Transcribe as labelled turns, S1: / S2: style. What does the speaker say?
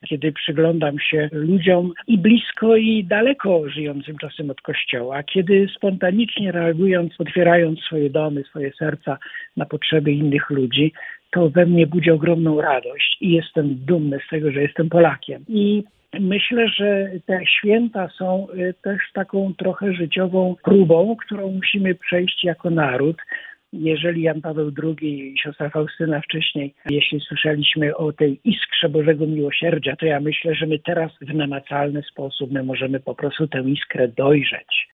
S1: kiedy przyglądam się ludziom i blisko, i daleko żyjącym czasem od Kościoła, kiedy spontanicznie reagując, otwierając swoje domy, swoje serca na potrzeby innych ludzi, to we mnie budzi ogromną radość i jestem dumny z tego, że jestem Polakiem. I myślę, że te święta są też taką trochę życiową próbą, którą musimy przejść jako naród. Jeżeli Jan Paweł II i siostra Faustyna wcześniej, jeśli słyszeliśmy o tej iskrze Bożego Miłosierdzia, to ja myślę, że my teraz w namacalny sposób możemy po prostu tę iskrę dojrzeć.